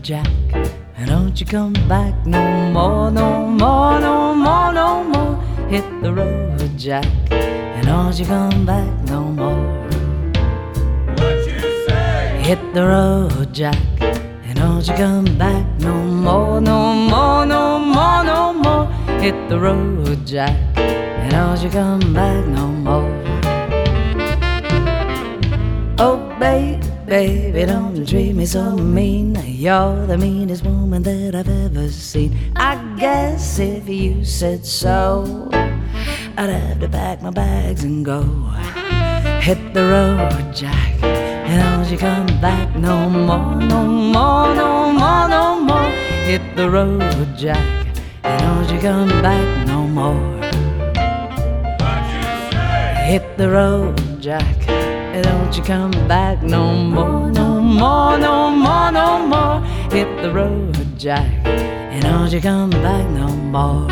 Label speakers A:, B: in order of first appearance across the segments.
A: Jack, and don't you come back no more, no more, no more, no more. Hit the road, Jack, and don't you come back no more.
B: What you say?
A: Hit the road, Jack, and don't you come back no more, no more, no more, no more. Hit the road, Jack, and don't you come back no more. Oh, baby, don't treat me so mean. You're the meanest woman that I've ever seen. I guess if you said so, I'd have to pack my bags and go. Hit the road, Jack, and don't you come back no more, no more, no more, no more. Hit the road, Jack, and don't you come back no more.
B: What you say?
A: Hit the road, Jack, and don't you come back no more, no more, no more, no more. Hit the road, Jack, and don't you come back no more.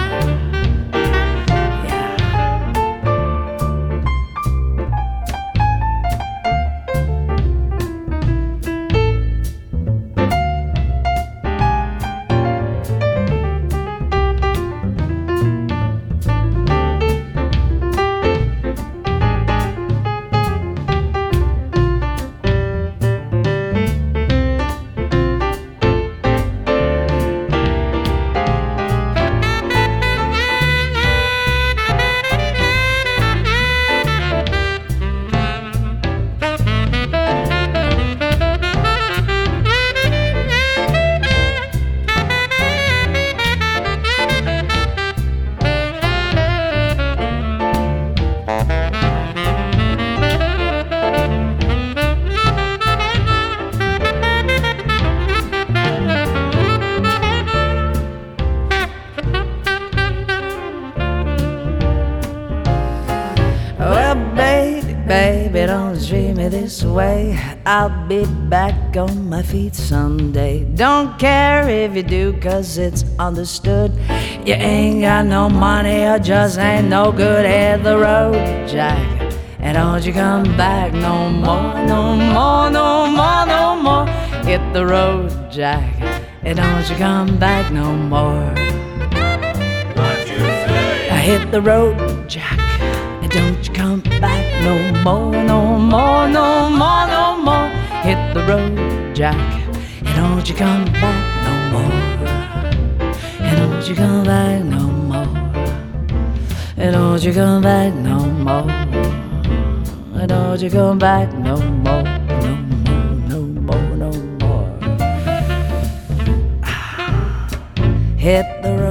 A: Well, baby, don't treat me this way. I'll be back on my feet someday. Don't care if you do, 'cause it's understood. You ain't got no money or just ain't no good. Hit the road, Jack, and don't you come back no more, no more, no more, no more. Hit the road, Jack, and don't you come back no more.
B: What you say?
A: I hit the road, Jack, and don't you come back no more, no more, no more, no more. Hit the road, Jack, and don't you come back no more. And don't you come back no more. And don't you come back no more. And don't you come back no more, no more, no more, no more. Hit the